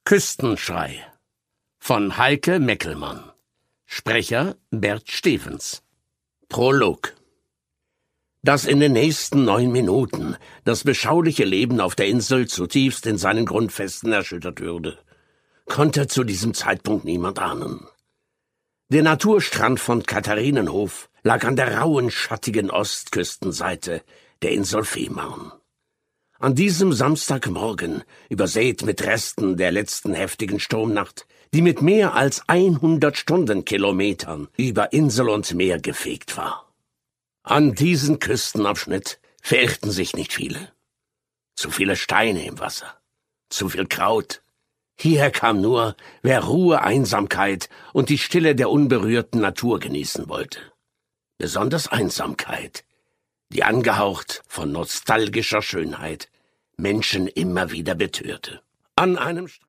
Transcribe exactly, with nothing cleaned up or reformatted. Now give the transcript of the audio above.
Küstenschrei von Heike Meckelmann. Sprecher Bert Stevens. Prolog. Dass in den nächsten neun Minuten das beschauliche Leben auf der Insel zutiefst in seinen Grundfesten erschüttert würde, konnte zu diesem Zeitpunkt niemand ahnen. Der Naturstrand von Katharinenhof lag an der rauen, schattigen Ostküstenseite der Insel Fehmarn. An diesem Samstagmorgen, übersät mit Resten der letzten heftigen Sturmnacht, die mit mehr als hundert Stundenkilometern über Insel und Meer gefegt war. An diesen Küstenabschnitt verirrten sich nicht viele. Zu viele Steine im Wasser, zu viel Kraut. Hierher kam nur, wer Ruhe, Einsamkeit und die Stille der unberührten Natur genießen wollte. Besonders Einsamkeit, die angehaucht von nostalgischer Schönheit Menschen immer wieder betörte. An einem